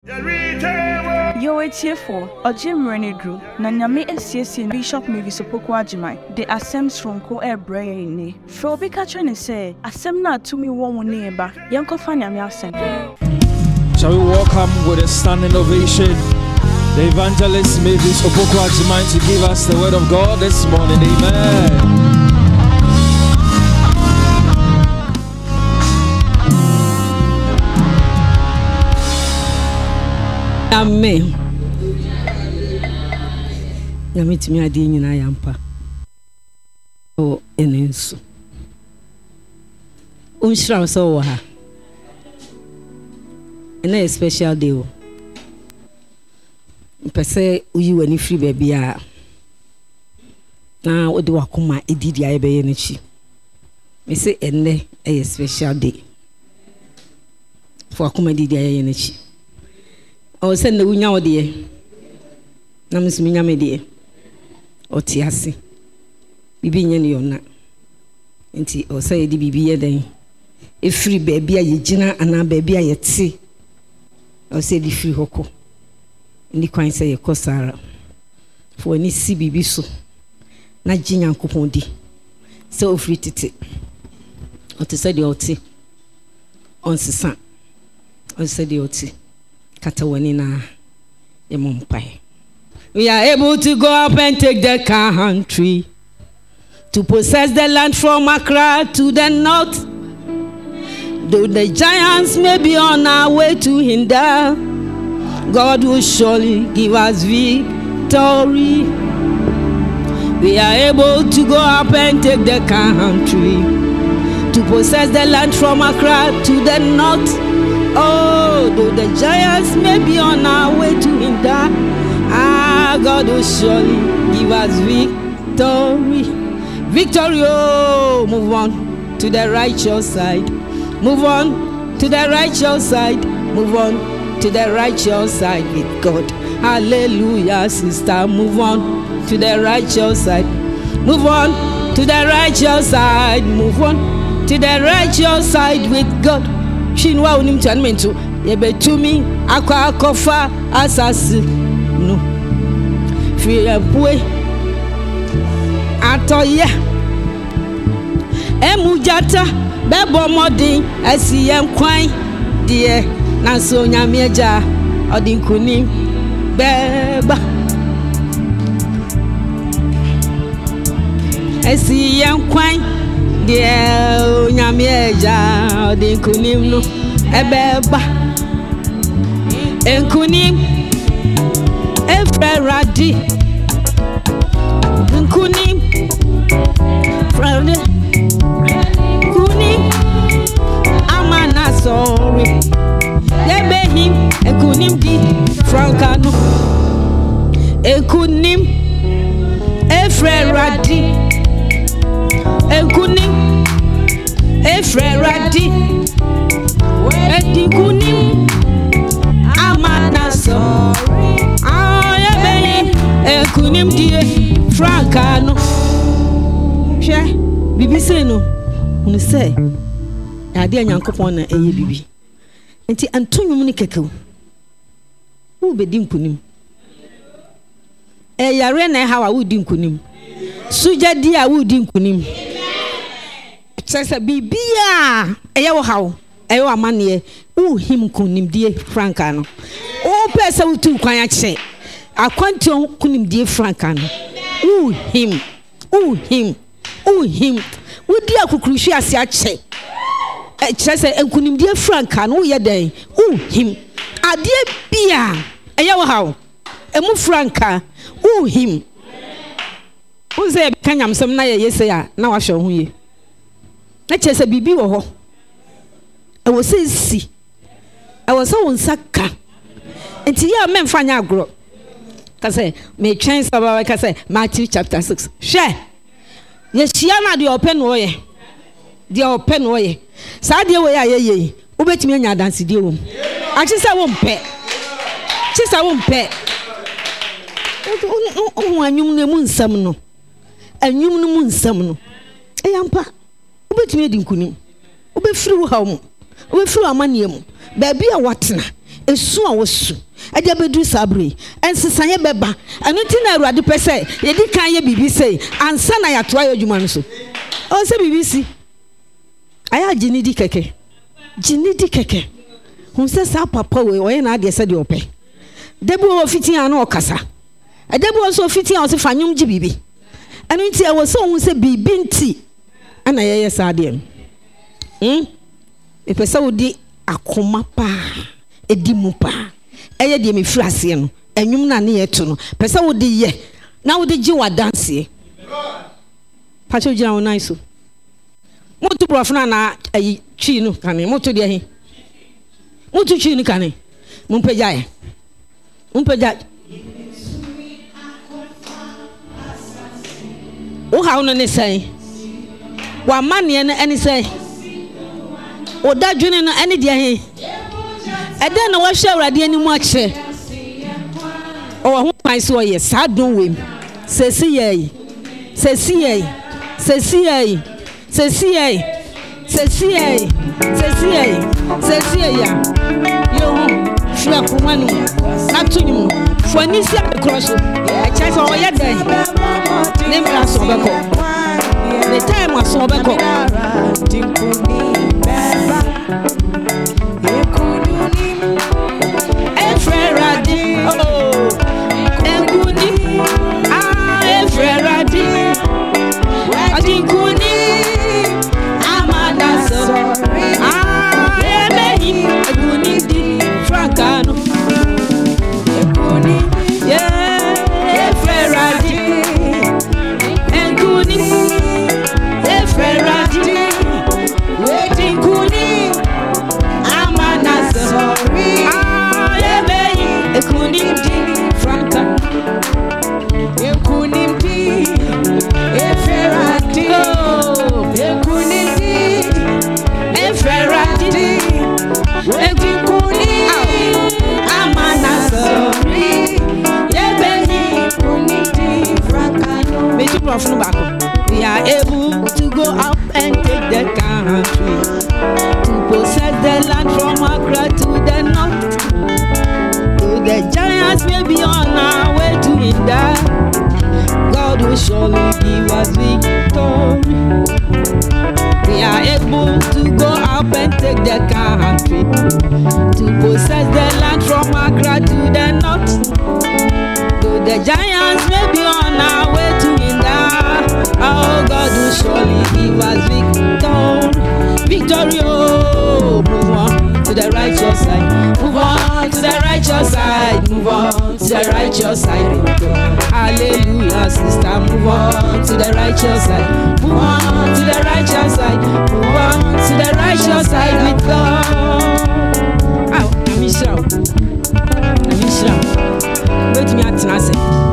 Yo, it's here for Ojim Renedru, Nanyame SCC Bishop Maybe Sopoko Ajimai, the Assems from Ko Air Brain. Frobi Catching say, Assem na to me one neighbor, Yanko Fanyami Assem. Shall we welcome with a standing ovation the evangelist Maybe Sopoko Ajimai to give us the word of God this morning? Amen. Amen. Yamiti mi adi nyina yampa. O enenso. Unshira so wo ha. Ena special day o. Mpese uyi wani free baby a. Na odi wakoma edidi aye be ye n'chi. Me say enne a special day. For wakoma edidi aye ye n'chi. O send the unya odie na msiminya medie otiase bibi nye ne yona nti o say di bibi ye den e free baby a yegina ana baby a yete o say di free hoko ndi kwan say ekosara fo ni si bibi so na ginya nkopon di so free tete o te say di oti on sesa o say di oti katawani na yemompai. We are able to go up and take the country, to possess the land from Accra to the north. Though the giants may be on our way to hinder, God will surely give us victory. We are able to go up and take the country, to possess the land from Accra to the north. Oh, though the giants may be on our way to hinder, God will surely give us victory. Victory, oh, move on to the righteous side. Move on to the righteous side. Move on to the righteous side with God. Hallelujah, sister. Move on to the righteous side. Move on to the righteous side. Move on to the righteous side with God. Shinwa unim chanmento yebetumi akwa akofa asasi no fiya bue atoye emujata bebo modin asiye nkwan die na so nyame agya odinkuni beba asiye nkwan die nyame agya odinkunim no ebeba enkunim efradi enkunim frade kunim amana sorry yebehim enkunim di frankano enkunim efradi enkunim efradi edikunim amana sorry ayebe enkunim die frankano hwe bibi se no unu se ade anyankopon na eye bibi enti antonwum ni kekew wo bedi nkunim yare na hawa wo di nkunim suja di a wo di nkunim sasa bibia eye wo hawo eye wo amane wo him nkunim die franka no wo pesa wo tu kwan ache akwantion nkunim die franka no wo him wo di akukuruhwe ase ache sasa nkunim die franka no wo ye den wo him ade bia eye wo hawo emu franka wo him wo say kanyam sem na ye yese ya na wa hwe ho ye na chese bibi wo ho e wo say si e wo so nsaka enti ya memfanya agro ka say me twen sabawa ka say Matthew chapter 6 hwe ye hia na de open wo ye de open wo ye sa de wo ya ye wo betimi anya dance de wo a chese wo mpe o anyum ne mu nsam no anyum no mu nsam no eyampa obetumi edi nkunim obefiri wo hawo obefiri amane mu ba bia watena esu a wosu e de bedu sabre ensesanye beba eno ti na Awurade pese ye di kan ye bibi sei ansa na ya toa ye adwuma no so o se bibi si aya jinidi keke hun se sa papa we o ye na ade se de ope debu o fitin an o kasa debu o so fitin o se fanyum ji bibi eno ti e wo so hun se bibi nti ana ye sa ade e pese wo di akoma pa edi mu pa eye de me frase no enwum na ne yeto no pese wo de ye na wo de gi wa dance pacho gina wo nice mutu profana na ayi twi no kane mutu de he mutu twi ni kane mumpeja o ha no ne sai wa mane ne ene sai o da dwene no ene de he eden na wo hwe Awurade ani mu akye o ho kwan so ye sa don wem sesi ye ya yo hwe kumanu na tunyum fani si akroso e chai so ye den ne mra so beko ne time aso beko We are able to go up and take the country, to possess the land from Accra to the north. Though the giants may be on our way to hinder, God will surely give us victory. We are able to go up and take the country, to possess the land from Accra to the north. Though the giants may be on our way to oh, God will surely give us victory. Oh, move on to the righteous side. Move on to the righteous side. Move on to the righteous side. Hallelujah, sister. Move on to the righteous side. Move on to the righteous side. Move on to the righteous side with God. Oh, I'm Michelle. Wait me at Nasa.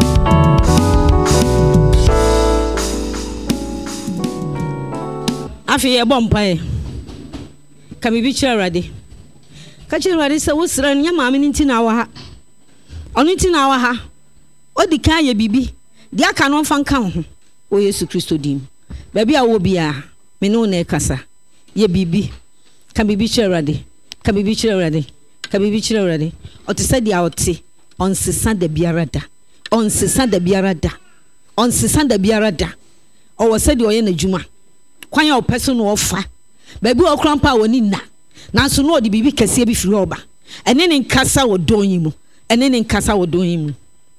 Afi ye bompae ka bibi kire Awurade ka kire Awurade se wo sra nya maame ni ntina wa ha ono ntina wa ha odi kan ye bibi di aka no mfa nka ho o Yesu Kristo dim ba bia wo bia me no na ekasa ye bibi ka bibi kire Awurade ka bibi kire Awurade ka bibi kire Awurade o te se dia o te on sesa da biara da on sesa da biara da on sesa da biara da o wo se dia o ye na djuma kwan ya person no ofa baby o krampa woni na so no odi bibi kase bi firi oba ene ne nkasa wo don yi mu ene ne nkasa wo don yi mu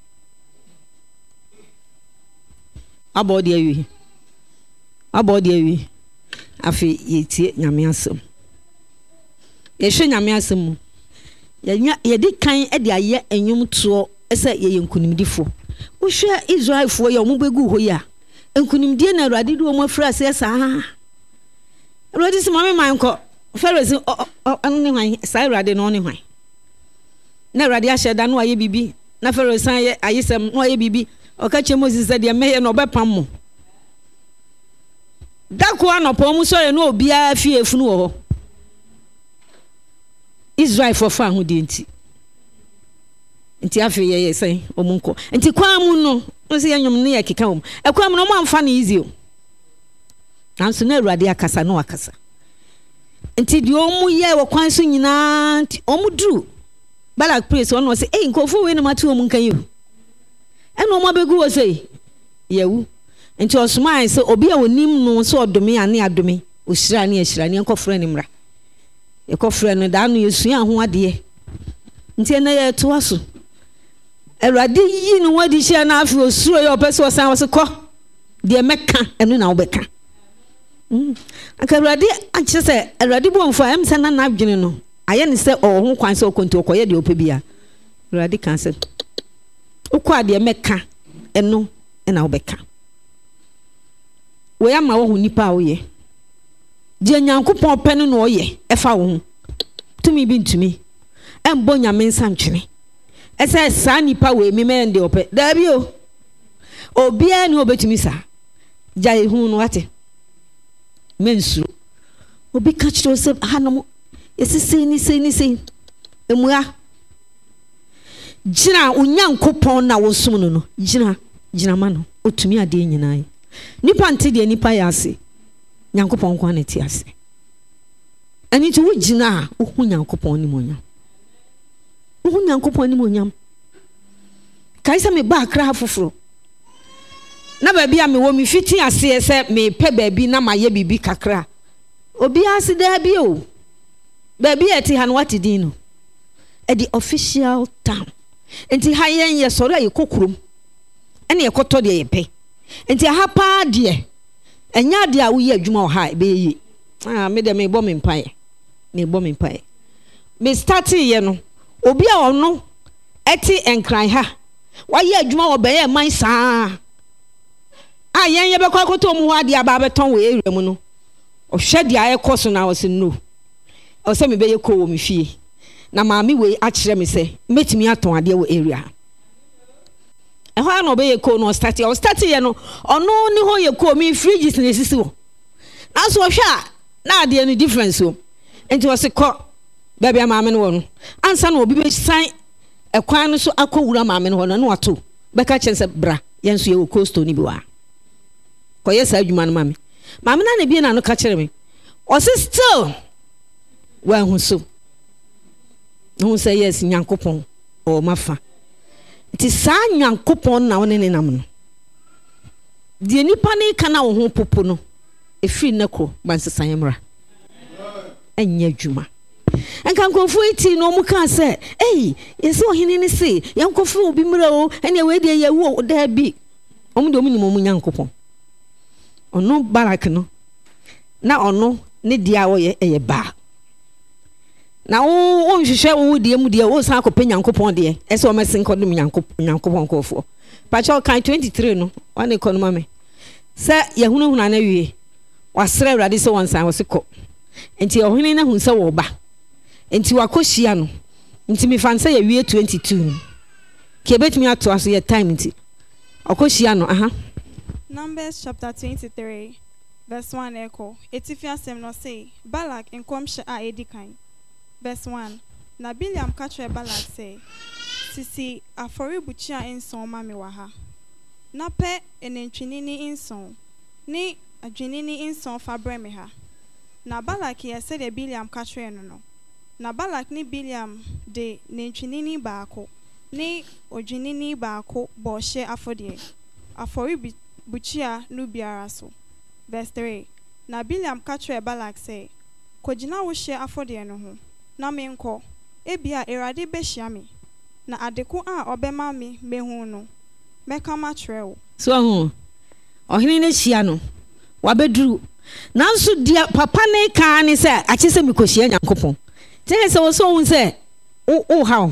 abodi awi afi yetie nyame asem ye hwe nyame asem mu ye di kan e de aye enwum to ese ye nkunimdifo wo hwe Israelfo ye omo begu ho ya nkunimdie na Awurade do omo afra se sa Awurade se mame manko Pharaoh anu ne hwan sa Awurade no ne hwan na Awurade ahye da no aye bibi na Pharaoh san ye ayesem no aye bibi o ka che Moses se de meye no obepam mo dako anopo mu so ye no obia fie funu wo Israel for fa ho de nti afi ye sen omunko nti kwa mu no se yanyom ne yakeka wo ekwa mu no mo amfa na easy o nanso na Awurade akasa no akasa nti di omu ye wo kwan so nyina nti omu duru Balak praise one was say, "Hey, go for when matu omunkan you." And no mabegu was say, "Yewu." Into osman say obi a onim no so odome ane adome, osira ne asira ne nkofra ne mra. Ekofra no da no yesua ho ade. Nti na ye to aso. Awurade yi no wadi hia na afi osuro ye opese osan was ko. De meka eno na obeka. Aka Awurade anche se Awurade bo mfa em se na adwene no. Aye ne se ho kwan se okonto okoye de opebia. Awurade kan se ukwa de meka eno na obeka. We ama wo nipa wo ye. De Nyankopɔn pɛ no na ɔyɛ ɛfa wo ho. Tumi bi ntumi. Embo nyame nsantwene. Ese sa nipa we mi me de opɛ. Da bi o. Obia ni obetumi sa. Gya ehu no ate. Mensu. Obi ka kire se hanom. Yesisi ni sei. Emua. Gina Onyankopɔn na wo som no no. Gina ma no. Otumi ade nyinaa. Nipa nte de nipa ya ase. Nyankopɔn kwa na ti ase. Ani to wo gina wo hu Nyankopɔn ni monyam. Wo hu Nyankopɔn ni monyam. Kai se me ba akra foforo. Na ba bia me wo me fiti ase se me pe ba bi na maye bibi kakra. Obi ase da bi o. Ba bi eti ha no wati din no. E the official town. Enti ha yen ye soro ayi kokurom. Ene ye koto de ye pe. Enti ha pa de. Enya de a wo ye adwuma o ha be yi. Me de me bo me mpae. Me start ye no. Obi a ono eti enkran ha. Wa ye adwuma wo be ye man saa. Yen ye be kwa koto mu ho ade aba beton we ewura mu no. O hwe de aye koso na wo se no. O se me be ye ko wo me fie. Na maami we a kire me se metimi aton ade wo area. Ehwa na obeye ko no start ye no ono ni ho ye ko mi fridges na esisi wo. Na so hwa na ade no difference wo. Enti wo se ko baby maami no wo no. Ansa na obi be san ekwan no so akowura maami no no wato. Beka kire se bra yenso ye wo costo ni bi wa. Ko ye sa adwuma no maami. Maami na bie na no ka kire me. O se still wa hu so. No say yes Nyankopɔn o mafa. Ti sa Nyankopɔn na woni ne nam no. Die nipa ne kana wo ho popo no. Efiri nako bansesan yemra. Enya dwuma. Enka nkofo eti no mu kan se, "Ei, yesi ohene ne se, yankofo obi mra o, ene we de ye wo da bi." Omu de omu ni mu Nyankopɔn. Ono Barak no. Na ono ne dia wo ye ba. Na wo nhwehwe wo die mu die wo san akopɛ Nyankopɔn de ese o mesin kodum Nyankopɔn kofo pacho kan 23 no wan ekonoma me se yehunahuna na wie wasra Awurade se won san wo se kɔ enti ohene na hun se wo ba enti wakohia no enti me fan se ye wie 22 ke betimi ato aso ye time enti akohia no aha Numbers chapter 23 verse 1 echo etifia sem no say Balak enkomhye a edikan. Verse 1. Na Biliam katre Balak say, "Sisi afori buchia inson ma me waha. Na pe enentwinini inson, ni adwinini inson fa bre me ha." Na Balak ye said de Biliam katre no. Na Balak ni Biliam de nentwinini baako, ni odwinini baako bo hye afodie. Afori buchia no biara so. Verse 3. Na Biliam katre Balak say, "Kojina wo hye afodie no ho. Na menko ebia Awurade behia me na adeko a obema me mehu no meka ma kyerɛ wo." So ho ohene ne hia no wabeduru nanso dia papa ne ka ne se ache se mikohia Nyankopɔn tene se wo so hu se o ha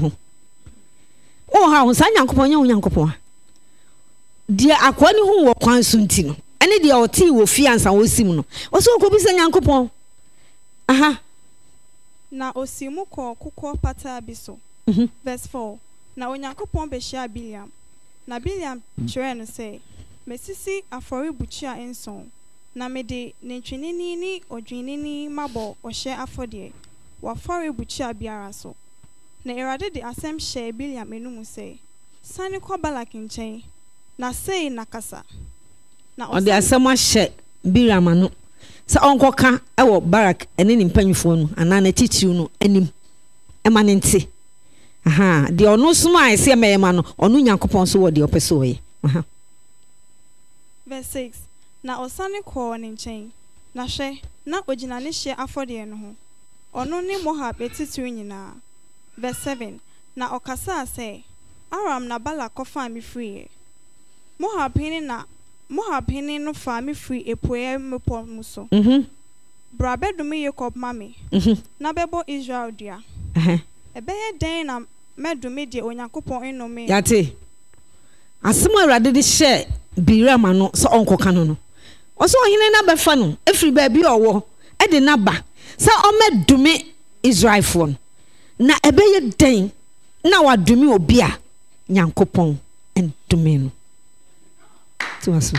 sa Nyankopɔn nya wo Nyankopɔn dia akwa ne hu wo kwan so nti no ene dia oti wo fie ansa wo sim no wo so ko bi se Nyankopɔn aha na osimu kuko pata biso. Verse 4. Na Onyankopɔn behia Biliam. Na Biliam kyerɛ no sɛ, "Mesisi afori buchia enson. Na mede nentwinini ni odwinini mabɔ ɔhyɛ afɔdeɛ. Wafori buchia biara so." Na Awurade de asɛm hyɛ Biliam enum sɛ, "Sane kɔ Balak nkyɛn. Na sei na kasa." Na ɔde asɛm ahyɛ Biliam ano. Sa onkoka ewo Barak ene ni mpanyfo no ana na titiriw no anim ema ne nte aha de ono suma ese meyema no ono Nyankopon so wo de opeso ye. Aha. Verse 6. Na osane ko ne nchen. Na hwe na ogina ne hye afode no ho. Ono ne Moab etitiri nyina. Verse 7. Na okasa say, Aram na Balak kofa me free. Moab hene no fa me free epoe mepo muso. Brabe do me Jacob mami. Na bebo Israel dia. Ebeye den na medume de Onyankopon enome. Yate. Asemo Awurade de hye Biram no so onkoka no. Oso ohene na befa no efri ba bi owo e de na ba. Sa omedume Israel fon. Na ebeye den na wadume obi a Nyankopon endume no. Tuaso.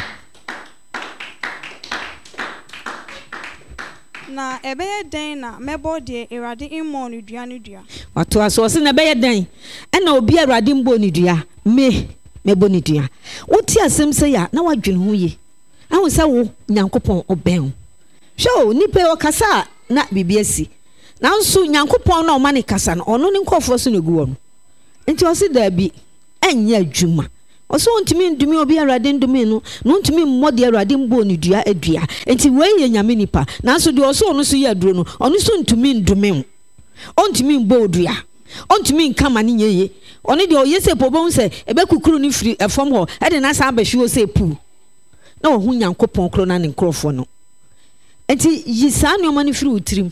Na ebeye den na mebo de Awurade immo no dua no dua. Wato aso se na ebeye den e na obi Awurade mbo no dua mebo no dua. Woti asem se ya na wadwene ho ye. Ahu se wo Nyankopon oben. Hwe nipa okasa na bibia si. Na nso Nyankopon na o ma ne kasa no ono ne nkofo so na gu wo no. Enti o se da bi enye adwuma. Oso ontimi ndumi obi Awurade ndumi no ontimi mmodi Awurade mbo ne dua adua. Enti we ye nyame nipa. Na so de oso ono so ye aduro no ono so ntumi ndumi. Ontimi mbo dua. Ontimi nkama ne nyeye. Ono de oyese pobon se ebe kukuru ni firi efom ho e de na sa abehwe se pu. Na wo hu Nyankopon kro na ne nkrofo no. Enti yisa ne omani firi utirim.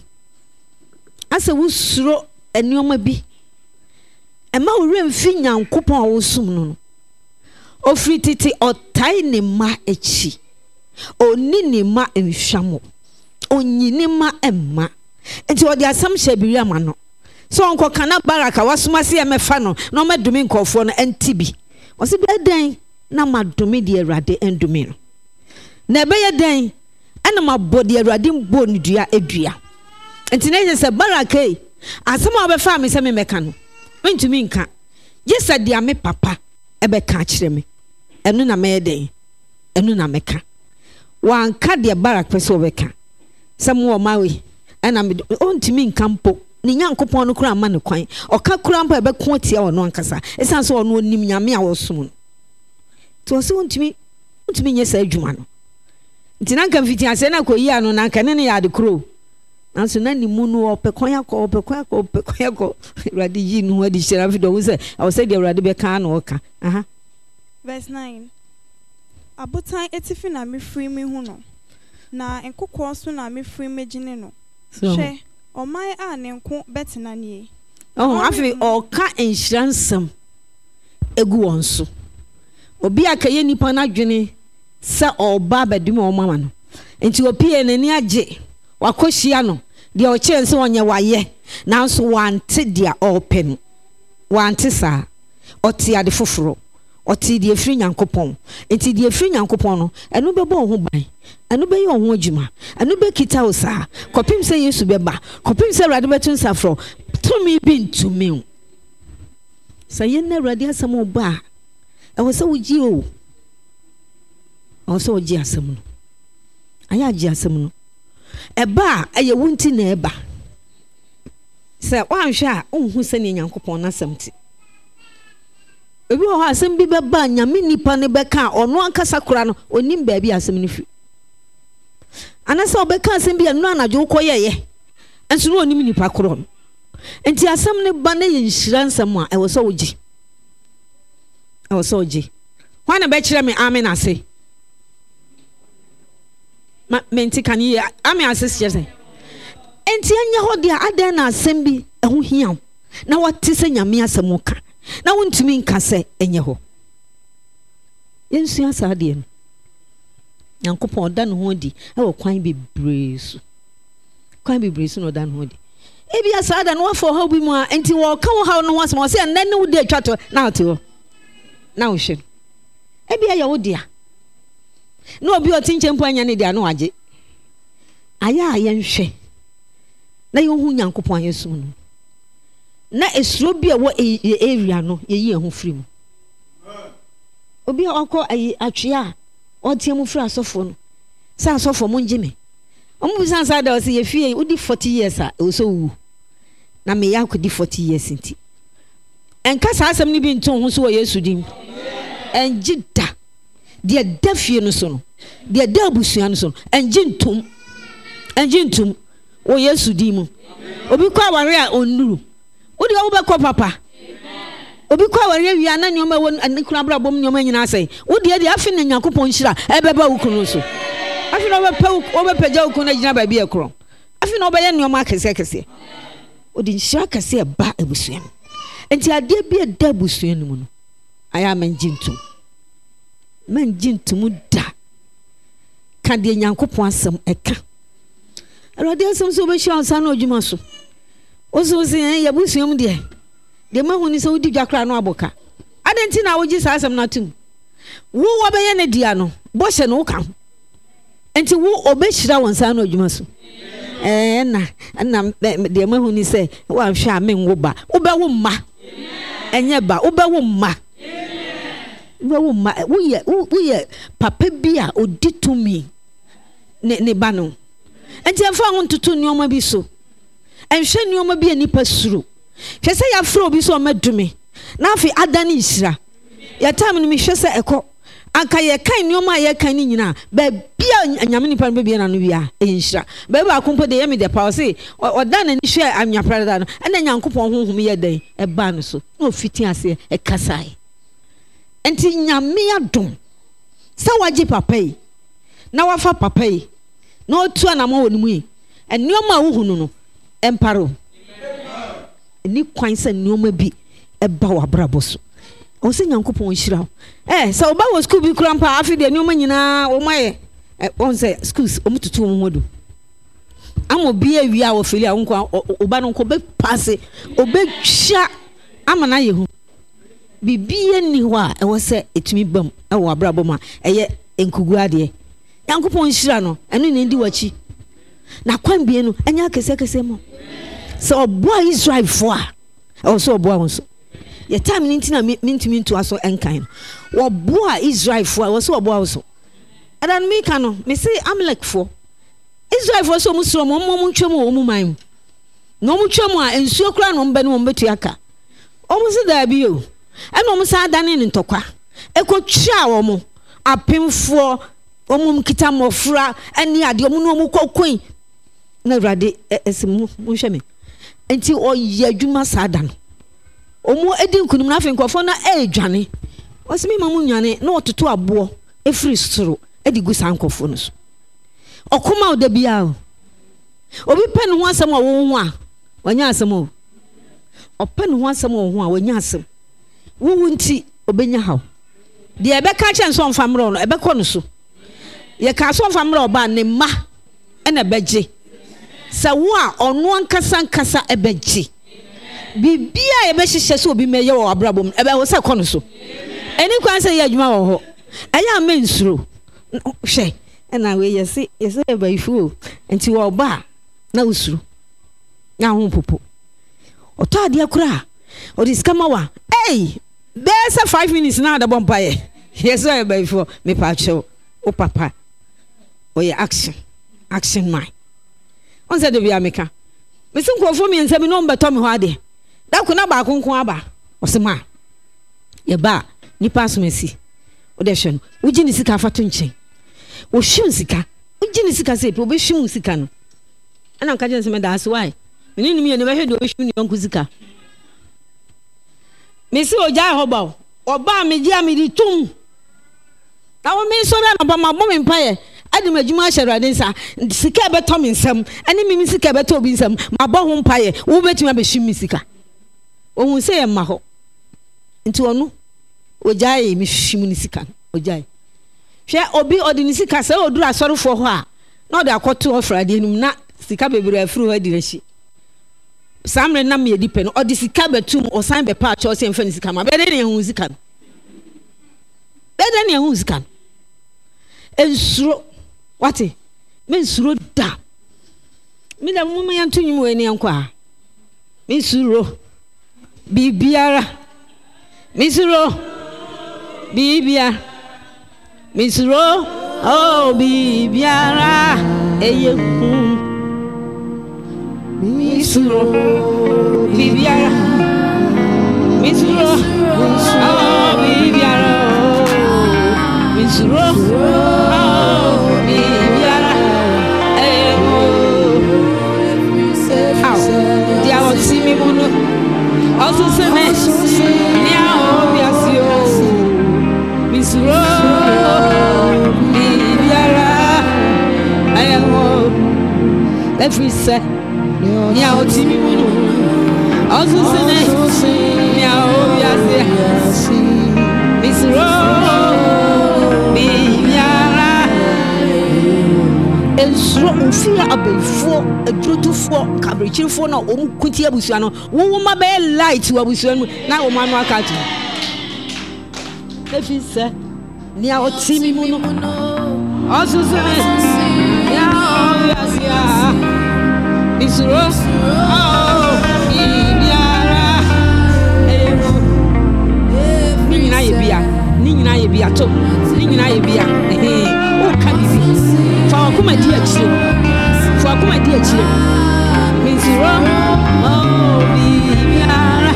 Asa wo suro enioma bi. Ema wo remfi Nyankopon a wo sum no. Ofri titi otai ne ma echi. Oni ne ma enhwamo. Onyi ne ma emma. Enti odi asam hye Biram no. So onko kana baraka wasoma se emefa no na o medumi nkofo no entibi. O se be den na madumi de Awurade endumi no. Na ebeye den ana mabodi Awurade mbo ne dua edua. Enti na ye se baraka e asema obefa me se me meka no. Mentumi nka. Ye se dia me papa ebe ka kire me. Enu na me den. Enu na meka. Wanka de baraka pese obeka. Samu o mawe. Ana me ontumi nka mpo. Ni Nyankopon no kura ama ne kwan. Oka kura mpo ebe ko tia ono ankasa. Esan so ono onim nyame a wosum no. To so ontumi nyesa adwuma no. Ntina nka mfiti ase na koyi ano na nka ne ya de kro. Nanso na ni mu no opekon yakọ Awurade yi no adi hyira fi do wo se awo se de Awurade be ka na oka. Aha. Verse 9. Abotan etifi na me free me hu no. Na enkokọ so na me free megine no. Hwe omai a ne nko betena nie. Afi oka enhiransam egu wonso. Obi akaye nipa na dwene se oba badum o mama no. Enti opie nani age wakohia no de o chense onye waye nanso wante dia open. Wante sa oti ade foforo. Oti de efiri Nyankopon. Enti de efiri Nyankopon no enu bebo ho ban. Enu be ye ho adwuma. Enu be kita osa. Kopim se Yesu beba. Kopim se Awurade betun safro. To me be ntumi. Sa ye na Awurade asem oba. E wo se wogi o. O se wogi asem no. Aya agi asem no. Eba eye wunti na eba. Se wanhwe a onhu se ne Nyankopon na asem ti. Ebi wo asem bi beba nyame nipa ne beka ono ankasa kura no onim ba bi asem ne fi. Anasa obeka asem bi anu anajo koyeye. Enso no onim nipa kura no. Enti asem ne ba na ye nhira nsam a e wo so wogi. E wo so wogi. Hwana be kire me amen ase. Menti kan ye amen ase se. Enti anya ho dia adan na asem bi eho hiam. Na wate se nyame asem ka. Na wontumi nka se enye ho. Yensu asade no. Nyankopon da no ho di e wo kwan bebre so. Kwan bebre so no da no ho di. Ebi asada no wafo ha bi mu a enti wo ka wo ha no wasem wo se nne wo di atwato na ote ho. Na wo hwe. Ebi ya wo dia. Na obi otinchempo anya ne dia no age. Aya ayenhwe. Na yo hu Nyankopon Yesu no. Na esuro bi a wo area no ye yi ho firi mu. Obi akọ atwe a otie mu firi asofo no. Sa asofo mo ngime. Omo bi san sa da o se ye fie udi 40 years a o so wu. Na me ya ko di 40 years nti. enka saa asem ni bi nton ho so wo Yesu dim enji da de da fie no so no de da abusua no so enji ntum wo Yesu dim obi kwa ware a onuru wo de wo be kɔ papa obi kwa ware wi ana nyoma won anikura brabom nyoma nyina sai wo de afi na Nyankopɔn hyira ebeba wo kunu so afi na wo be pagya wo kunu na gyina ba bi ekro afi na wo be ye nyoma akese wo de hyira kese ba abusua no enti ade bi da abusua no mu no aya manjintum da ka de Nyankopɔn asɛm eka Awurade asɛm so be hia ansa na odwuma so oso se ya busuam de mahu ni so wodi dwakra no aboka adenti na wogi sa asɛm na tum wo be ye ne dia no bo hye no ka enti wo obehira wonsa na odwuma so na de mahu ni se wa hwe amenwo ba wo be wo mma enye ba wo be wo mma wo ye papa bia oditumi ne ba no enti afa ho ntutu nneoma bi so enhwe nneoma bi anipa suro hwe se ya fro bi so madume na afi adane isira ya time no mi hwe se ekọ anka ye kan nneoma ye kan ni nyina ba bia anyame nipa no bia na no bia enhira ba ba akompo de ye me de pa se odane ni hwe anwapra da no ena Nyankopɔn honhom ye dan e ba no so na ofiti ase e kasai enti nyame adom sa waje papa yi na wafa papa yi na otu anama wonimu yi enneoma wo hunu no emparo ni kwan se nneoma bi eba wa brabo so o se Nyankopɔn hyira sa oba wo school bi krampa afi de nneoma nyina wo maye on se schools o mututu wo hodo amo bi awia wo feli a nko oba no nko be passe obe hwa amana yehu bibie ni ho a e wo se etumi bam e wo abrabo ma eye enkugu ade Nyankopɔn hyira no eno ne ndi wachi na kwan bie no anya kese mo so obo Israel fo a e so obo won so ye time ni ntina mintimi nto aso enkan obo Israel fo a so obo won so adan mi ka no me say Amalek fo Israel fo so musro mo ntwam o mu man no mu twam a ensuo kura no mbe no mbetu aka o mu se da bi o eno mu sa adane ne ntokwa ekotwa wo mo apemfo omum kita mofra ani ade omu no mu kokon na Awurade esimu hwe me enti o ye adwuma sada no omu edi nkunum na afenkofo na edwane osimi mamu nwane na ototo abo efri soro edi gu sankofo no so okoma o da bia obi pe no ho asem a wo ho a wanya asem o ope no ho asem o ho a wanya asem wo nti obenya haw de ebeka che nso mfamro no ebekọ no so ye ka so mfamro oba ne ma ena beje sa wo a ono ankasa ebeje bibia ye be hihye so obi meye wo abrabom ebe wo se kọ no so eni kwan se ye adwuma wo ho aya mensuro hwe ena we yesi eba ifu enti wo ba na usuru na ho popo oto ade akura o diskama wa there's a 5 minutes now the bompaye yes I before me pacho o papa o ye action man on said be ameka me sin kwofo mi nsam no mbeto me ho ade da ko na ba konkon aba o se ma ye ba ni pass mesi o de hwe no wo gini sika fato nchen wo hwim sika wo gini sika se pe o be hwim sika no ana nka je nsem da so why me ni mi ye ne be hwe do hwim ni onku sika Mesi oja hoba oba meji amidi tum na wo mi so na ba mabom mpaye ade madwuma ahyaruade nsa sika beto mi nsam ani mi sika beto obi nsam mabɔ ho mpaye wo betuma be hwimi sika ohun se ye ma ho nti onu oja ye mi hwimi ni sika oja ye hwe obi odi ni sika se oduru asorofo ho a na odi akoto ofrade num na sika bebere afuru ho direhyi samre na me edi pe no odi sika betum o san be pa cho se mfa ni sika ma be de ne hu sika be de ne hu sika ensuro wate me nsuro da me da mu ya ntonyum we ne nkwa me nsuro bibiara me nsuro bibia me nsuro oh bibiara eye Misuro Bibiara Misuro, oh, Bibiara, Misuro, oh, Bibiara, how? Dia o see me mono. Also say me, nia obiasio. Misuro, Bibiara, every say, nia o see me mono. Also say me, nia obiasio. Misuro, Bibiara. Ensuro ufia abelfo adrotufo kabrechirfo na omkuti abusua no wo ma be light wa abusua mu na wo ma no akatu efise ni a otimi mu no osusune ya oyasia isuro ibiara ewo ni nyina ye bia to ni nyina ye bia o ka bibi fa akoma di akire misuro oh bibiara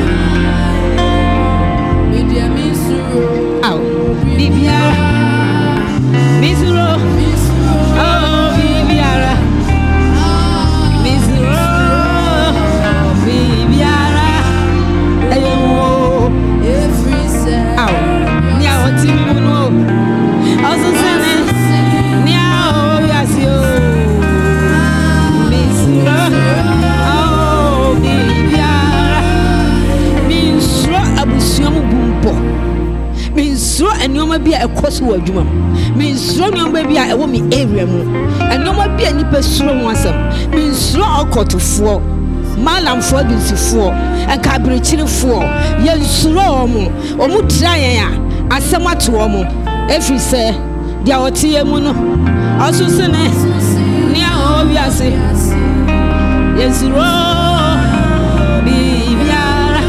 media misuro au bibiara misuro oh bibiara misuro bibiara ayo every say au ni a otimi mu no also say ni a obiasio Minsuro enoma bia ekoso wa adwuma minsuro enoma bia ewo mi area mu enoma bia nipa suro ho asem minsuro okotofo malamfo adusifo enkabrechirefo yensuro omu trayen a asem ato omu every say dia otiye mu no osusu ne ni a obiase yensuro bibiara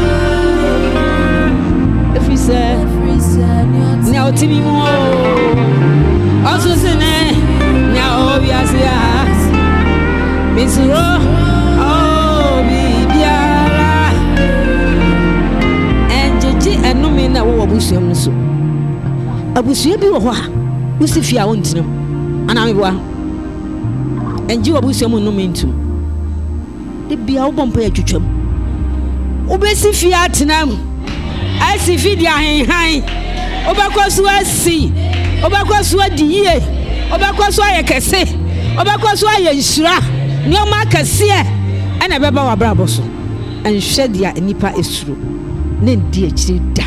every say nya otimi mu osusu ne nya obiase a misuro oh bibiara enjeji enumi na wo abusuam no so abusua bi wo ho a usifia wo ntinam ana meboa enji abusuam no mentum de bia wo bompa ya twetwam obesifia atenam asifi dia henhan obakwaso asi obakwaso adiye obakwaso ayekese obakwaso ayensura nioma akase ena beba wabrabo so enhwe dia nipa esuro na ndi akire da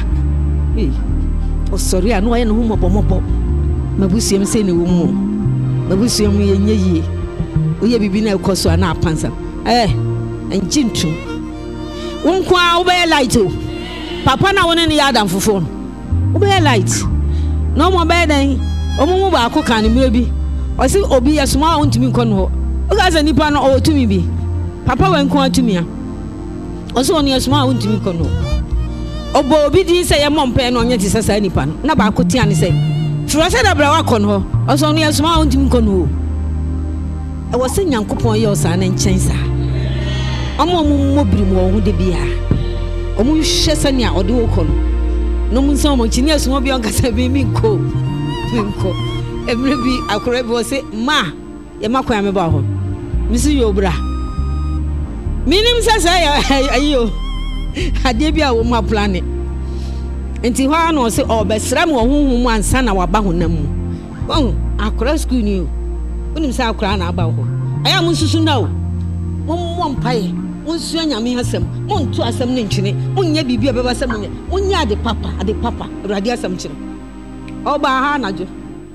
osori anu aye no humobombo mabusuam se ne wo mu mabusuam yenye yie oye bibi na ekoso ana apansa enjintu wonkwa obey light o papa na woni ne yadam fofo no obey light no mo be dan omumu ba ko kan me bi o si obi yesoma wontumi nko no o ga za nipa no o tumi bi papa wanko atumi a o so oni yesoma wontumi nko no obo obi di se ye mompe no onye ti sasa nipa no na ba ko tia ne se furo se da bra wa ko no o so oni yesoma wontumi nko no e wo se nyankopon ye o sa na nchen sa omo mobiri mo ho de bia omo hwe sania ode wo ko no mun se omo chini aso bi on kasa bi minko emre bi akore bi o se ma ye makwa me ba ho misi yo bra minim sasa ayo ade bi a wo ma plan enti ho ana o se obesra mo honhum mu ansa na waba honam mu akore school ni o unim se akora na aba ho aya mun susu na o mo mpae unsu anyame hasem montu asem ne ntwene munya bibia beba sem ne munya ade papa radi asem kire oba ha najo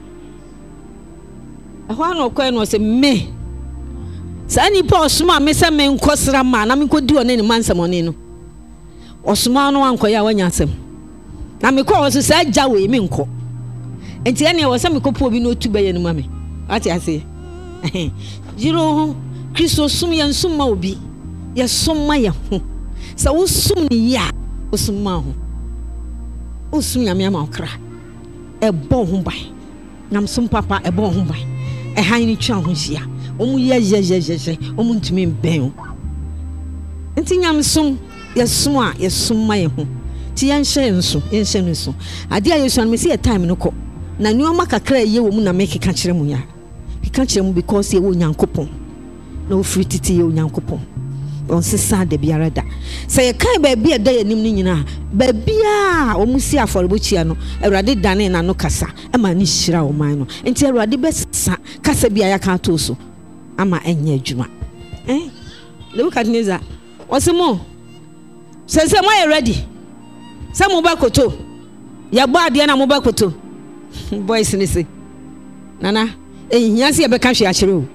ehwa na okwe no se me sani pa osuma me se me nkosra ma na me kodi one ne mansem one no osuma no ankoya wanya asem na me ko so sa agya we me nko enti ene wo se me kopo obi no tu beye no ma me ati ase jiro Kristo sum ya nsumma obi ya summa ya ho sa wo sum ni ya wo summa ho wo sum ya me ama okra e bo ho ban nam sum papa e bo ho ban e han ni twa ho hia omu ye omu ntumi ben enti nyam sum ya summa ya ho ti yenhye nso ade ayesu an me say time no ko na nuoma kakra ye wo mu na make ka kire mu ya ka kire mu because ye wo nyankopon na ofiri titi ye wo nyankopon on se sa de biara da say ye kan ba bia da yanim ni nyina ba bia o mu si aforebochia no Awurade dane na no kasa e ma ni hira o man no enti Awurade besa kasa bia ya ka to so ama enye adwuma Nebukadnezar osimo say mo are ready say mo ba koto ya gba ade na mo ba koto boys ni say nana ehia se ye be ka hwe akere o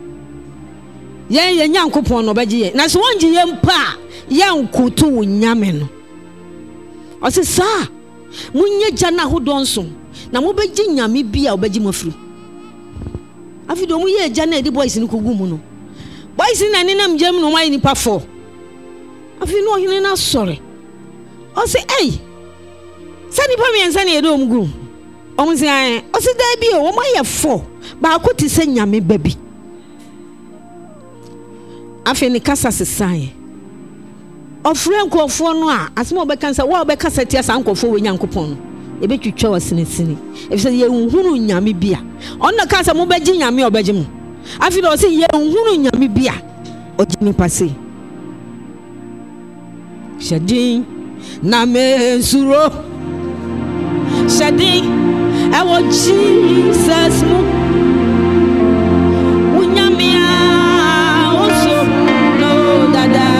ye nyankopon no baje ye na so wonje ye mpa ye nkoto wo nyame no o se sa munye jana hodonso na mo baje nyame bia obaje mafuru afido mu ye jana edi boys ni kogu mu no boys na ni nam jam no mai ni pa fo afi no hene na sore o se sani pa mi ensa na edo omgu o mu se o se da bi o mo ye fo ba ko ti se nyame babi afi ni kasa sesaye ofre nkofo no a asema obekansa wa obekasa tia sa nkofo we nyankopon no ebetwitwa wasenesini efise ye nhunu nyame bia onna kasa mo beji nyame obeji mu afi do se ye nhunu nyame bia ojini pase shadin na me suro shadin ewo Jesus mu unyame a oso no dada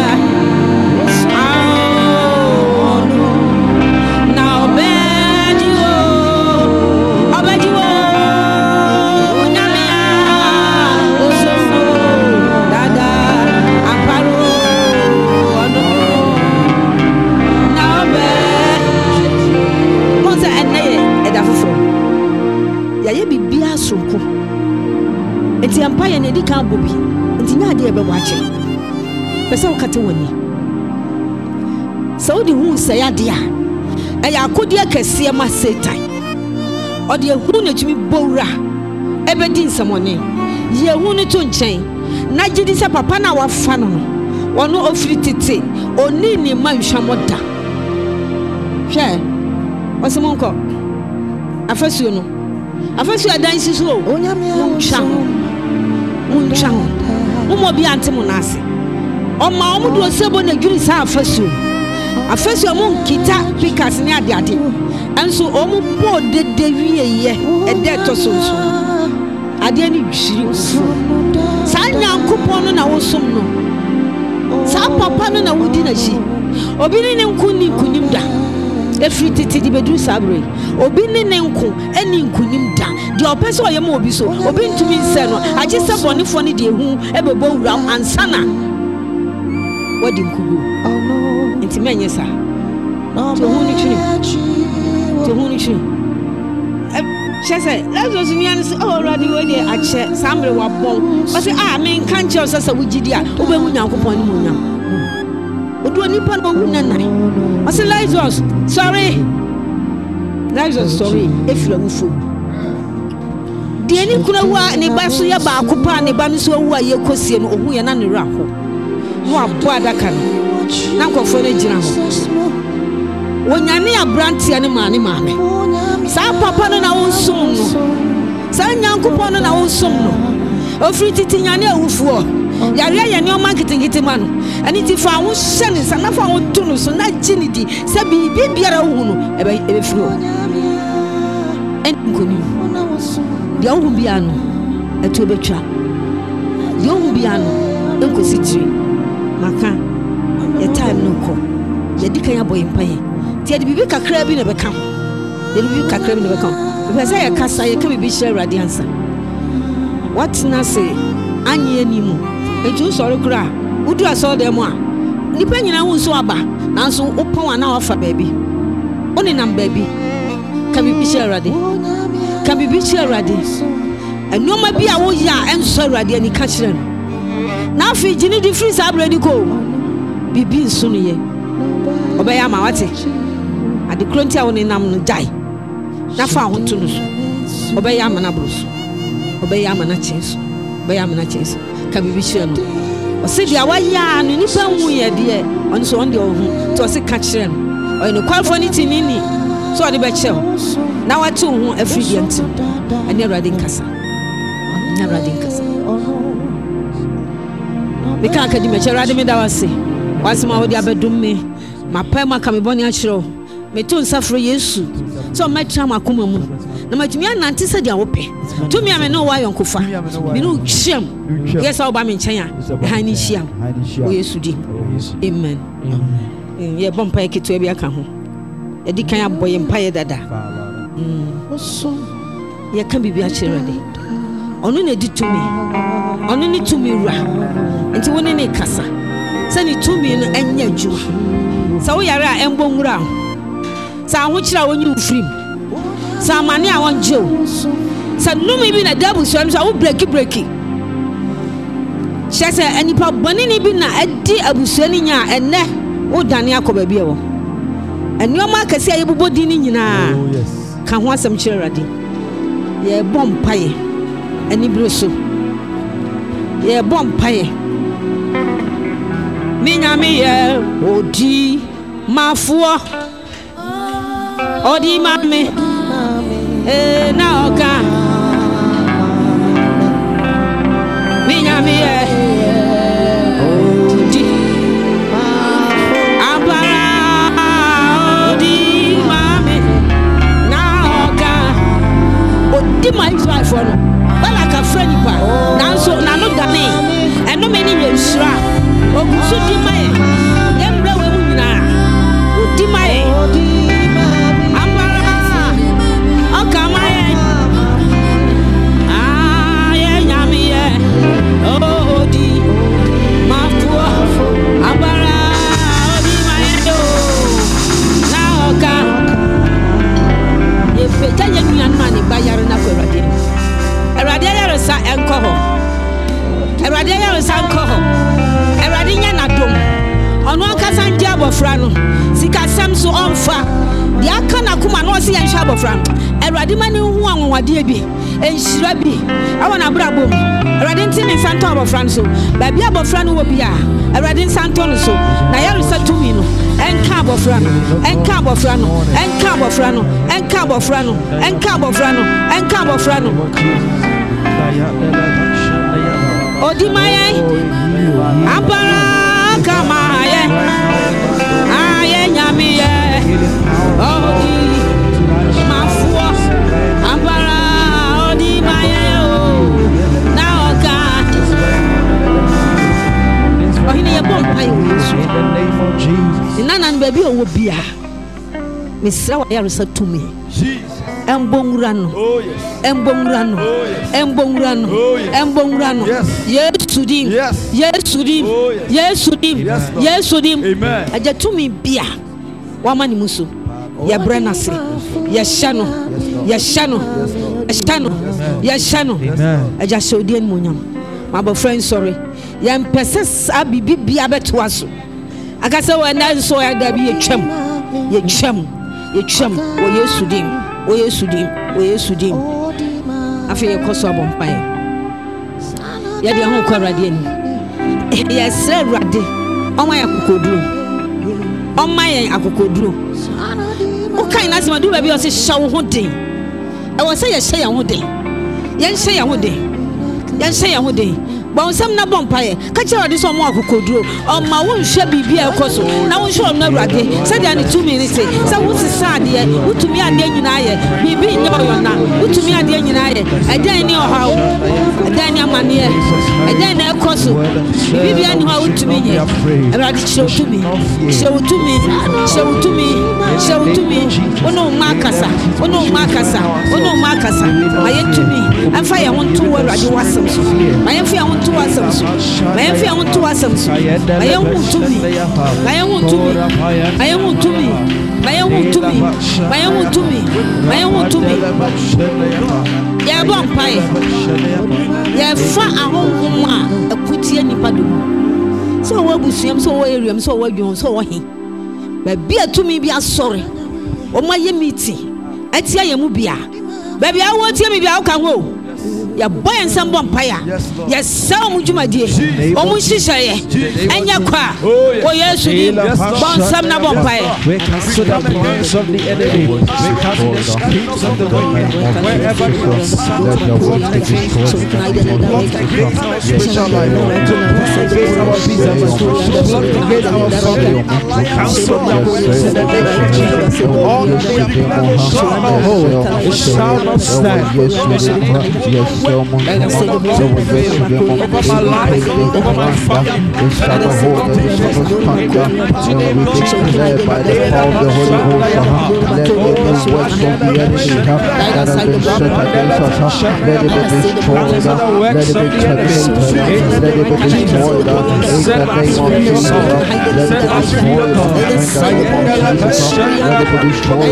enti empire na di kan bobi enti nya de ebe wache pesa ukate woni saudi hu saya de a ya akodi akase ma Satan ode hu na tumi bowra ebe di nsamone ye hu ne to nchen na gidi se papa na wafa no wono ofiri tete oni ni ma hwamoda hwe wasemonko afasuo no afasuo adan sisuo onyame muncha mo bi ante mo nase o ma o mu do sebo na dwuri sa afasuo mo kita pikas ni ade enso o mu po de wieye ede to so ade ni dwiri sa nyankopon no na wosom no sa papa no na wodi na ji obi ni nkunim da efiri titi di bedu sabre obi ne nko eni nkunim da de opese oyema obi so obi ntumi nse no agye se bonefo ne de ehu ebebo wuram ansana wadi nkugu enti menye sa to hu ni chini chese lazos ni an already we dey ache samre wa bon but me kan che osasa wugidi a obehu nyankopon ni munyam odu onipa no hu nanai o se lazos sorry efira wufo de ni kuna wa ne ba so ya ba akopa ne ba no so wu a ye kosie no ohu ye na ne ra ho no abo adaka no na nkofo ne gina ho wonyane abrantia ne maame sa papa no na wonsum no sa nyankopon no na wonsum no ofiri titi nyane awufuo yare ye ne o marketing ma no ani ti fa wo hyene sa na fa wo tu no so na gini di se bi biara wu no ebe firi o en nkoni dia wo bia no eto betwa dia wo bia no enkositiri maka ye time no ko ye dikan ya boy mpaye ti ade bibi kakra bi na beka ho ye bibi kakra bi na beka ho be say ye kasa ye ka bibi share radiansa what na say anye ni mu eju soro kura udu asol dem a nipa nyina hu so aba nanso opon ana wafa baabi oni nam baabi ka bibi share radi ka bibi share radi enoma bi a wo ya enso radi ani ka kire no na afi gini di free sabre di ko bibi nso no ye obeya ma wate ade kronti a woni nam no jai na fa ho to no so obeya ma na bros obeya ma na cheso obeya ma na cheso ka bibi share no o se dia wa ya no nipa hu ye de on so on de o hu to o se ka kire no ɔyɛ ne quality nini so ɔde bɛkyɛ wo na wate wo ho afiri deɛ nti ɛne Awurade nkasa meka akadimɛkyɛ Awurade meda wase wasɛm a wode abɛdom me mapae mu aka me bɔne akyerɛ wo meto nsa frɛ Yesu sɛ ɔmɛtena makoma mu na matumi anante sɛdeɛ wopɛ tumi a me ne wo ayɔnkofa me ne wo hyiam yɛ sɛ woba me nkyɛn a ɛha ne hyiam wɔ Yesu di amen yɛbɔ mpaeɛ ketewa bi aka ho yɛdi kan abɔ yɛ mpaeɛ dada yɛka biribi akyerɛ Awurade ɔno na di tumi ɔno ne tumi wura nti wo ne kasa sɛ ne tumi no ɛnyɛ adwuma sɛ woyare a ɛmbɔ nwura ho sɛ ahokyerɛ a wɔnyi wo firim sɛ amane a wɔngye wo sɛ nnome bi na da abusua no so a wo breki kyerɛ sɛ anipa bɔnene bi na ɛdi abusua no nya a ɛnnɛ wodane akɔ baabi ɛwɔ ɛnneɔma akɛse a yɛbobɔ din no nyinaa ka ho asɛm kyerɛ Awurade yɛbɔ mpaeɛ anibere so yɛbɔ mpaeɛ menyame yɛ odi mafoɔ odi mame na ɔka menyame yɛ odi abara odi mame na ɔka odi ma Israelfoɔ no bala ka frɛ nipa nanso nano dane ɛnome ne yɛ nsura ogusu di ma yɛ yɛmbrɛ wɔ mu nyinaa odi ma yɛ abara ɔka ma yɛ yɛ nyame yɛ odi mafuɔ abara odi ma yɛ do na ɔka yɛpɛgya yɛ nuanom a ne ba yare na kɔ Awurade yare sa ɛnkɔ hɔ Awurade yare sa nkɔ hɔ Awurade nya nadom ɔno ankasa ngye abɔfra no sikasɛm so ɔmfa deɛ aka na kuma na ɔse yɛnhwɛ abɔfra no Awurade ma ne hu anwanwadeɛ bi ɛnhyira bi ɛwɔ n'abrabɔ mu Awurade nti ne nsa ntɔ abɔfra no so baabi abɔfra no wɔ bi a Awurade nsa ntɔ no so na yɛre sa tumi no ɛnka abɔfra no ɛnka abɔfra no ɛnka abɔfra no ɛnka abɔfra no ɛnka abɔfra no ɛnka abɔfra no odi maye abara kama ye aye nyami ye odi mafuo abara odi maye o na oka ohine ye bompa ye Yesu in the name of Jesus nana baby owo bia mesra wa ya resa tumi Jesus embongurano embongurano embongurano embongurano Yesu dim Yesu dim Yesu dim Yesu dim ajatumi bia wamani musu ya brenase ya shano aja shodian munyam my friend sorry ya mpese abibi bia beto aso akasa wa na so ya da bi yetwam o Yesu dim o Yesu dim afi yekoso abompae ya de ho kwawrade ani ya sra Awurade ọma ya akokoduro o kan na se ma du ba bi o se hyawo ho den e wo se ye hye ya ho den bon sam na bompae ka kye Awurade so mo akokoduro o ma wo nhwe bibia ekoso na wo nhwe no Awurade se dia ne 2 minutes se wo sisa ade wutumi ade nyina ye bibi nya oyona wutumi ade nyina ye edan ni ohawo edan ni amane edan na ekoso bibi ani ha wutumi ye Awurade shewutumi ono makasa ayetumi afa ye ho nto Awurade wasem so ayemfa ye ho nto wasem so ayemfa ye ho nto wasem so ayemutumi ya bompae ya fa ahonhom a akutie nipa do so wo busuam so wo eriam so wo dwon so wo he ba bia tumi bia sore o ma ye meeting atia ye mu bia ba bia wo tie mi bia wo kan ho ya boy and some bumpire. Yes, some Jumadi, Omushisha, and Yakwa, oh yes, born some bumpire. We cancel the plans of the enemy. We cancel the schemes of the wicked. Wherever the sun to block the gates, to block the gates of our spiritual life, to block the gates of our business, to block the gates of our family. Cancel the works in the name of Jesus. All that they have planned shall not hold. It shall not stand. Over my life, over my family, it shall not hold. It shall not stand. By the power of the Holy Ghost, let the works of the enemy that have been set against us, let it be destroyed, let it be terminated, let it be destroyed, in the name of Jesus, let it be destroyed, let it be destroyed,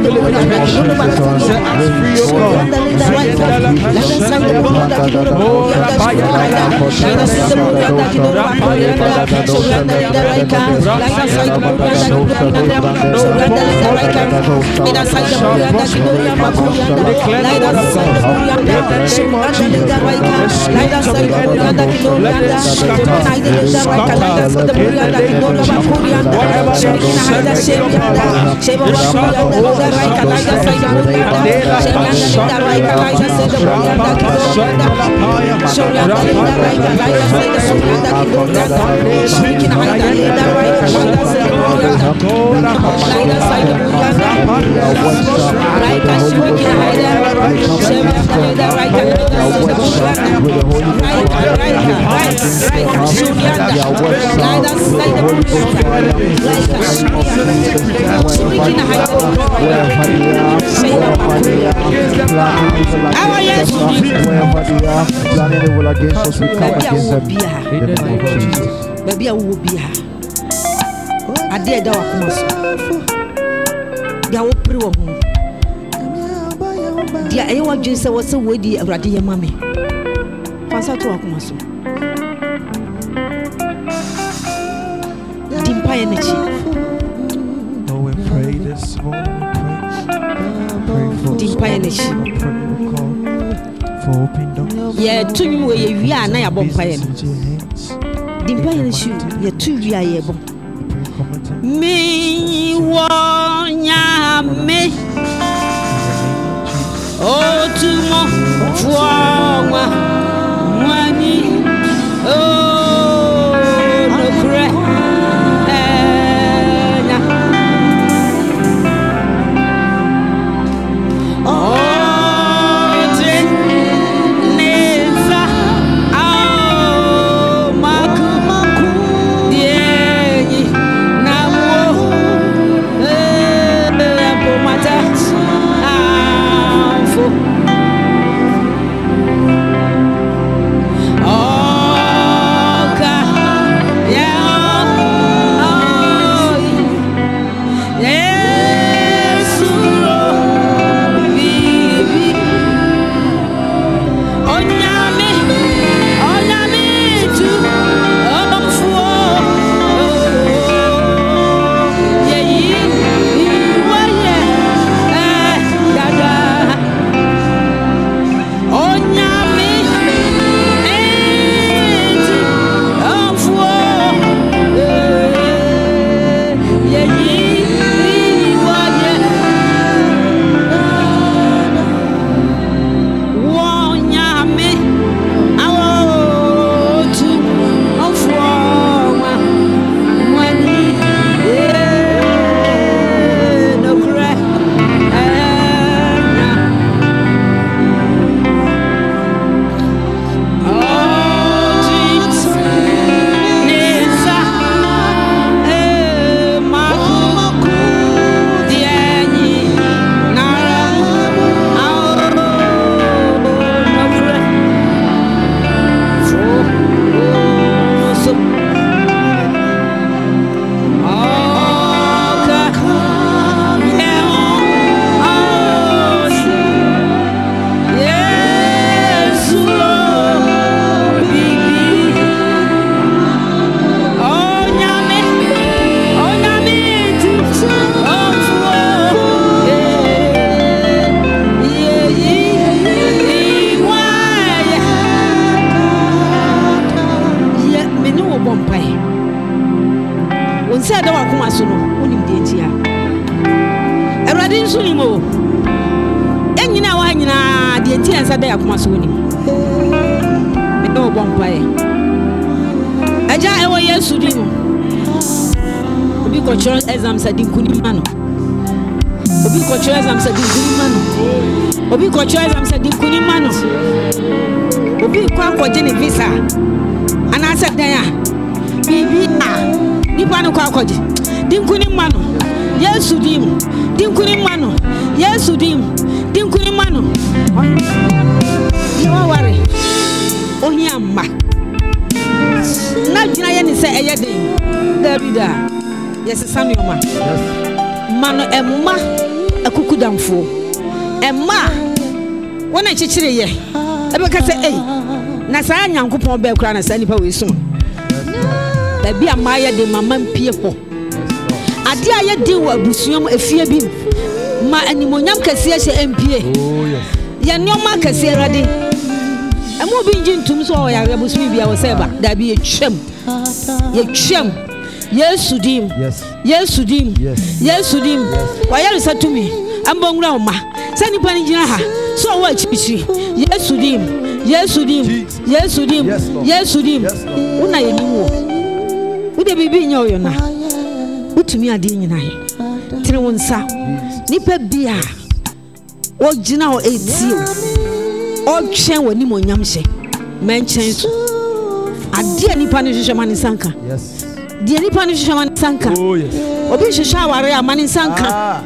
Baby, I will be her. I dare that they are pretty woman. Dear, anyone just was so weighty, Radia Mammy. Fancy to Akumaso. Dimpa energy. Oh, we pray this morning. Pray for Dimpa energy. For open doors. Yeah, 2 years we are now bumpire. Dimpa energy, yeah, 2 years. Me wanya me oh tumo fuwa wani oh no kre na oh tin neza oh maku die na nso ni mo enyina wa nyina de enti ansa da yakoma so ni me do bompae aja ewo Yesu di mo obi ko choro exam sa din kuni mano obi ko choro exam sa din kuni mano obi ko choro exam sa din kuni mano obi ko akọje ne visa ana asa dan a bibi nipa no ko akọje din kuni mano Yesu di mo din kuni mano Yesu di mo din kuni mano yo ware ohi amma na gina ye ni se eye den Davida yes Samuel mano emma akukudamfo emma wona chichire ye ebeka se na saa nyankopon be kura na saa nipa we so da bia maye de mama mpie ho ade aye de wo abusuam afie bi ma animonyam kase hye mpie ye nneoma kase rade emo bi njintum so ya abusumi bia wo seba da bi ye Yesu dim Yesu dim Yesu dim wa yare satumi ambongra oma sani pani jina ha so wa chichi Yesu dim Yesu dim Yesu dim Yesu dim una ye niwo ude bibi nya oyo na utumi ade nyina he tire wonsa nipa bia o jina o etio o twen wani monyam hye menchen so ade nipa ne hwehwe mane sanka die nipa ne hwehwe mane sanka obi hwehwe aware a mane sanka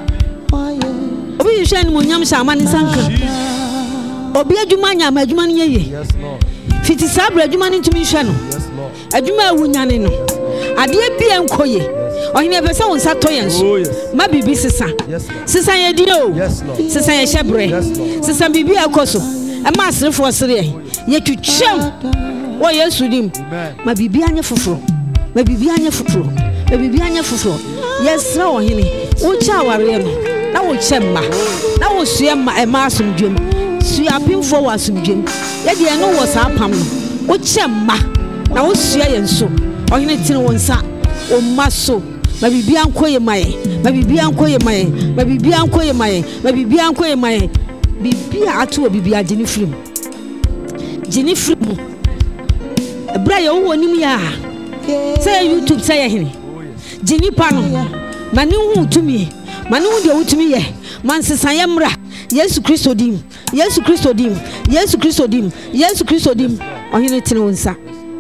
obi hwehwe ni monyam hye mane sanka obi adwuma nya ma adwuma ne yeye fiti sabra adwuma ne ntumi hwɛ no adwuma awunyane no ade bia enkoye ohine pese won sa toyen so ma bibi sisa ye di o sisa ye hyebre sisa bibi akoso e ma asrefo sere ye twetwem wo Yesu dim ma bibi anye foforo ma bibi anye foforo ma bibi anye foforo yesra ohine wo cha ware no na wo kyemma na wo suema e ma asomdwem sua pimfo wa asomdwem ye de no wo sa pam no wo kyemma na wo sua ye nso ohine tine won sa o maso ma bibi ankoye maye ma bibi ankoye maye ma bibi ankoye maye ma bibi ankoye maye bibi ato bibi agini film gini film ebra ye wo nim ya say YouTube say hene gini pa no mani hu tumi mani hu de utumi ye man sesan ye mra Yesu Kristo dim Yesu Kristo dim Yesu Kristo dim Yesu Kristo dim ohine tene wonsa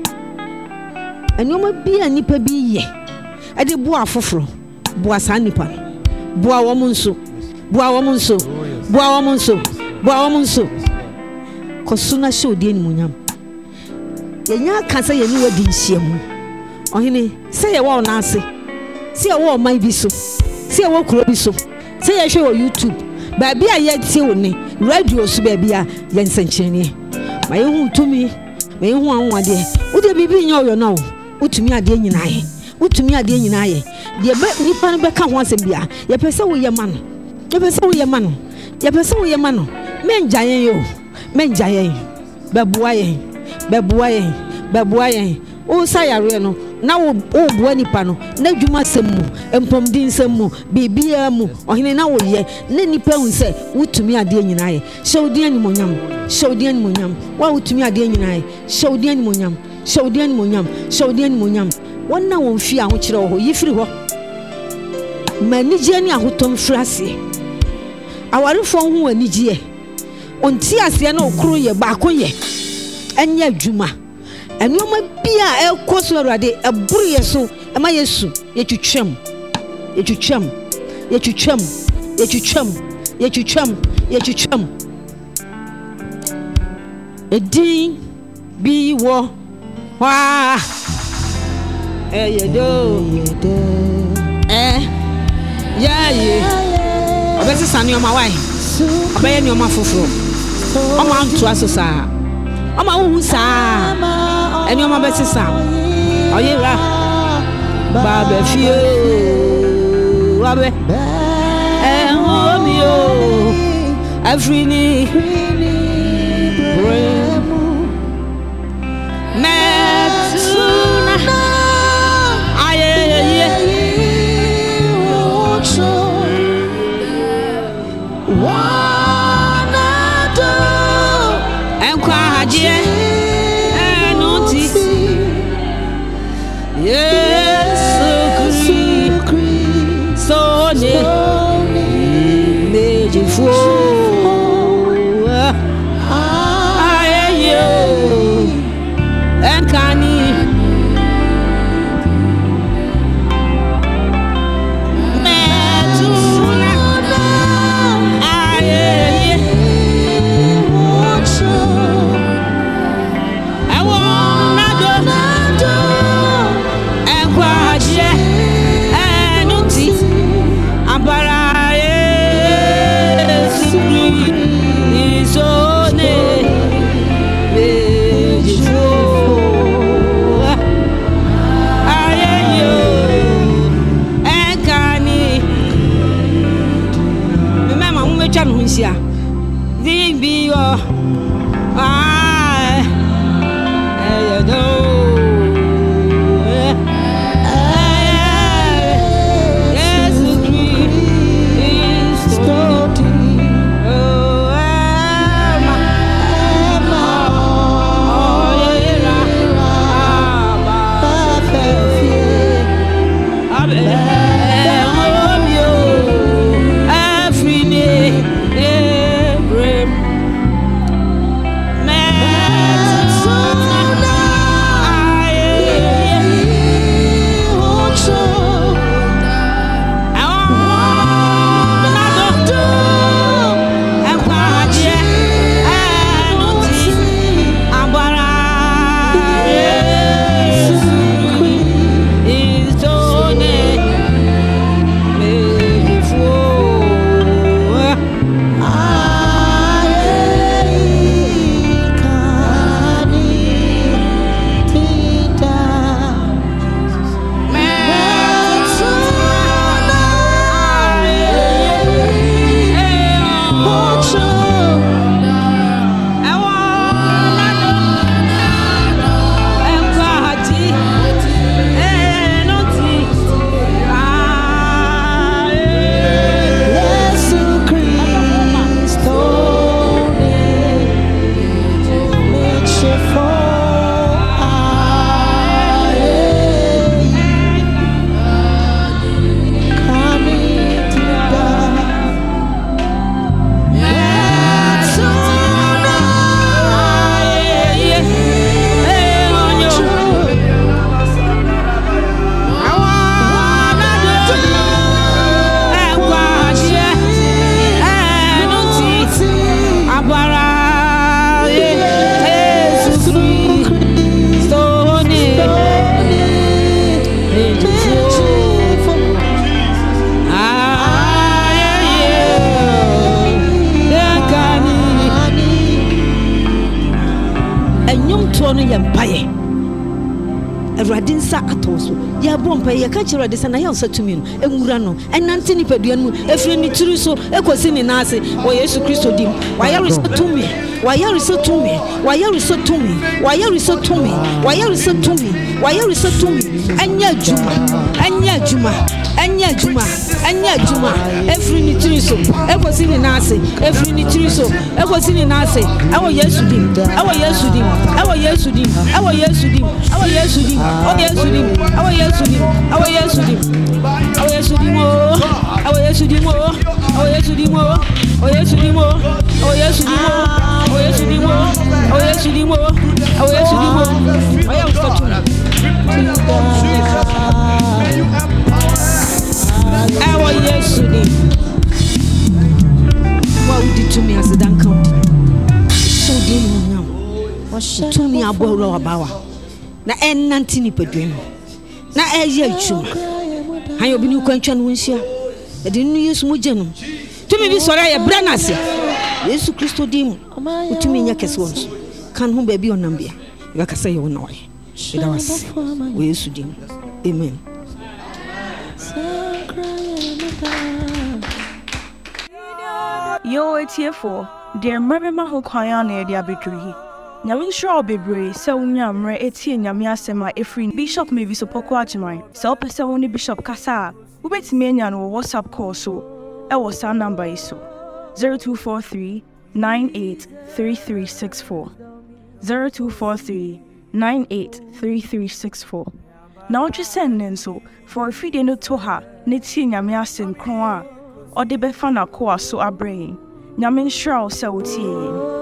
enioma bia nipa bi ye ade boa foforo boa sa nipa boa wo munso boa wo munso boa wo munso boa wo munso kosuna show die ni munyam yenya kasa ye ni wadi nhyiamu ohene se ye wo na ase se ye wo man bi so se ye wo kuro bi so se ye hwe wo YouTube ba bia ye tie wo ne radio so ba bia ye nsankyene ma ye hu tumi ma ye hu anwade wo de bibi nya oyo na wo utumi ade nyina ye utumi ade nyina ye de ba nipa no be ka ho asem bia ye pese wo ye ma no ye pese wo ye ma no ye pese wo ye ma no menja yen yo menja yen beboa yen beboa yen beboa yen o sayare no na wo boa nipa no na dwuma semmu empomdin semmu bibia mu ohine na wo ye na nipa hu se utumi ade nyina ye shewdi animonyam shewdi animonyam wa utumi ade nyina ye shewdi animonyam shewdi animonyam shewdi animonyam wonna won fi aho kire ho yifiri ho manije ni ahotom frase awarefo ho anije onti ase na okuru ye baako ye enya adwuma enoma bia ekoso awrade eburu ye so ema Yesu yetwetwem yetwetwem yetwetwem yetwetwem yetwetwem yetwetwem edin bi wo wa yedo ye obese sane o ma wai obaye ni o ma foforo o ma nto aso saa o ma hu saa eni o ma bese saa oyera ba be fie wa be o mi o afrini Metuna aye kwaje enuti Yesu Kristo ne mejifo ayeyo enkani Radinsa atoso ya bompa ya kachira de sana ya osatumi no enwura no enante ni padua no efre ni tiri so ekosi ni nase wo Yesu Kristo dim wa ya risotumi wa ya risotumi wa ya risotumi wa ya risotumi wa ya risotumi wa ya risotumi anya juma anya juma anya juma anya juma efre ni tiri so ekosi ni nase efre ni tiri so ekosi ni nase awo Yesu dim awo Yesu dim awo Yesu dim awo Yesu dim awo Yesu dim awo Yesu dim awo Yesu dim awo Yesu dim awo Yesu dim awo Yesu dim awo Yesu dim awo Yesu dim awo Yesu dim awo Yesu dim awo Yesu dim awo Yesu dim awo Yesu dim awo Yesu dim wa udi tumi asedan count so dim nyam tumi aboro abawa na enanti ni pedwem na eye atwuma han obi ni kwantwa no nsia e de nu Yesu mo gye no tumi bi sore ye branase Yesu Kristo dim utumi nya kese won kan ho ba bi onambia e ka say ye wona waye e da was wo Yesu dim amen. Yo, ATF4, dear Mabema Hokayana, dear Bedri. Nyame sure bebre se unya mre etie nyame asema efri Bishop Mavis Sopoko Ajimai se opese woni Bishop kasa ubetimi anya no WhatsApp call so e wo sa number iso 0243 983364 0243 983364. Na wotwe send nso for afide no to ha ne tie nyame asem kron a ɔde bɛfa na koa so abrɛn. Nyame nhyira wo sɛ wotie.